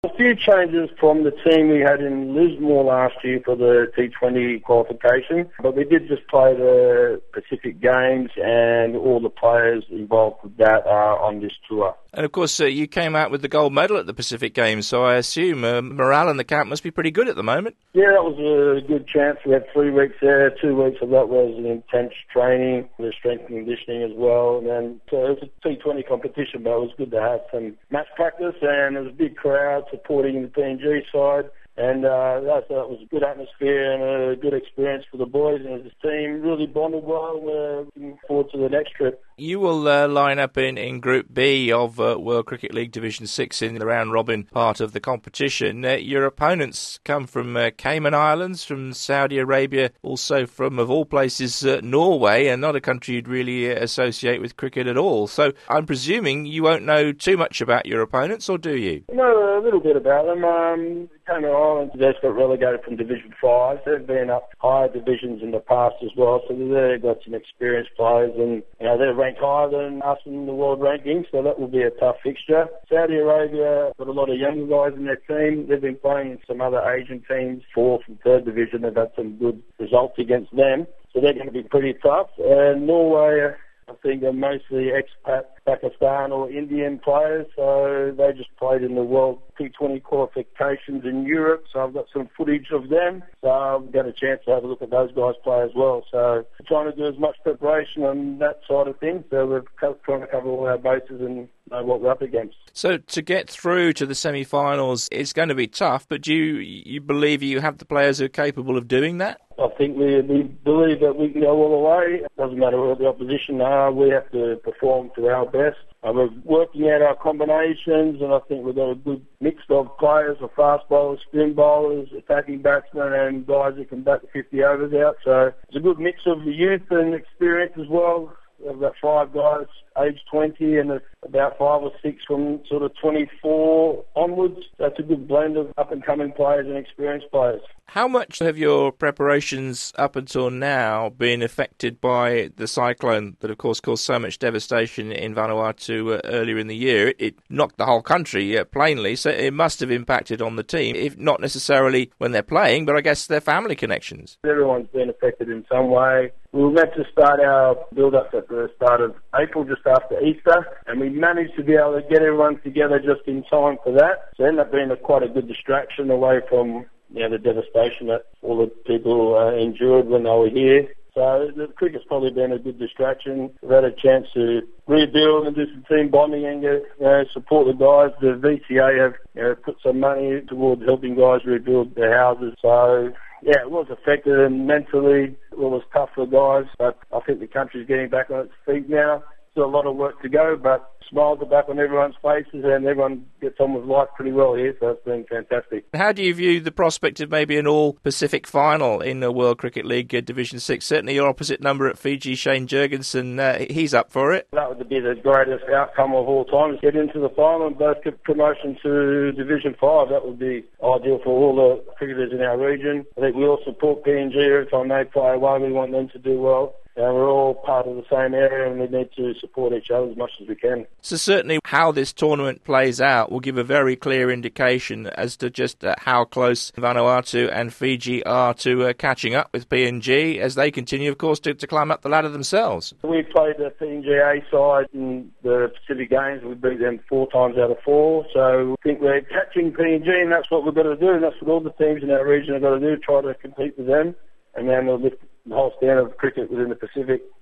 A few changes from the team we had in Lismore last year for the T20 qualification, but we did just play the Pacific Games and all the players involved with that are on this tour. And of course, you came out with the gold medal at the Pacific Games, so I assume morale in the camp must be pretty good at the moment. Yeah, that was a good chance. We had 3 weeks there. 2 weeks of that was an intense training, the strength and conditioning as well. And then so it was a T20 competition, but it was good to have some match practice, and there was a big crowd supporting the PNG side. And that was a good atmosphere and a good experience for the boys, and the team really bonded well. We're looking forward to the next trip. You will line up in Group B of World Cricket League Division 6 in the round-robin part of the competition. Your opponents come from Cayman Islands, from Saudi Arabia, also from, of all places, Norway, and not a country you'd really associate with cricket at all. So I'm presuming you won't know too much about your opponents, or do you? No, a little bit about them. Cayman Islands, they got relegated from Division 5. They've been up higher divisions in the past as well, so they've got some experienced players, and they're ranked higher than us in the world ranking, so that will be a tough fixture. Saudi Arabia got a lot of younger guys in their team. They've been playing in some other Asian teams, 4th and 3rd division. They've had some good results against them, so they're going to be pretty tough. And Norway, I think they're mostly expat Pakistan or Indian players, so they just played in the World T20 qualifications in Europe, so I've got some footage of them, so I've got a chance to have a look at those guys play as well. So we're trying to do as much preparation on that side of things, so we're trying to cover all our bases and know what we're up against. So to get through to the semi-finals, it's going to be tough, but do you believe you have the players who are capable of doing that? I think we believe that we can go all the way. It doesn't matter what the opposition are, we have to perform to our best. We're working out our combinations, and I think we've got a good mix of players, of fast bowlers, spin bowlers, attacking batsmen, and guys who can bat the 50 overs out. So it's a good mix of youth and experience as well. We've got 5 guys aged 20 and about 5 or 6 from sort of 24 onwards. That's a good blend of up-and-coming players and experienced players. How much have your preparations up until now been affected by the cyclone that, of course, caused so much devastation in Vanuatu earlier in the year? It knocked the whole country, plainly, so it must have impacted on the team, if not necessarily when they're playing, but I guess their family connections. Everyone's been affected in some way. We were meant to start our build-up at the start of April, just after Easter, and we managed to be able to get everyone together just in time for that. So it ended up being quite a good distraction away from the devastation that all the people endured when they were here. So the cricket's probably been a good distraction. We've had a chance to rebuild and do some team bonding and support the guys. The VCA have put some money towards helping guys rebuild their houses. So yeah, it was affected, and mentally it was tough for guys, but I think the country's getting back on its feet now. Still a lot of work to go, but smiles are back on everyone's faces and everyone gets on with life pretty well here, so it's been fantastic. How do you view the prospect of maybe an all-Pacific final in the World Cricket League Division 6? Certainly your opposite number at Fiji, Shane Jurgensen, he's up for it. That would be the greatest outcome of all time, get into the final and both get promotion to Division 5. That would be ideal for all the cricketers in our region. I think we all support PNG every time they play away. We want them to do well. We're all part of the same area, and we need to support each other as much as we can. So certainly how this tournament plays out will give a very clear indication as to just how close Vanuatu and Fiji are to catching up with PNG as they continue, of course, to climb up the ladder themselves. We played the PNG A side in the Pacific Games. We beat them 4 times out of 4, so I think we're catching PNG, and that's what we've got to do, and that's what all the teams in our region have got to do, try to compete with them, and then we'll lift the whole standard of cricket within the Pacific.